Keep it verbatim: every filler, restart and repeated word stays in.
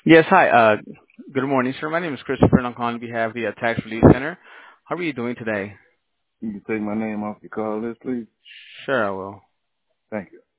Yes, hi. Uh, good morning, sir. My name is Christopher, and I'm calling on behalf of the uh, Tax Relief Center. How are you doing today? You can take my name off your call list, please. Sure, I will. Thank you.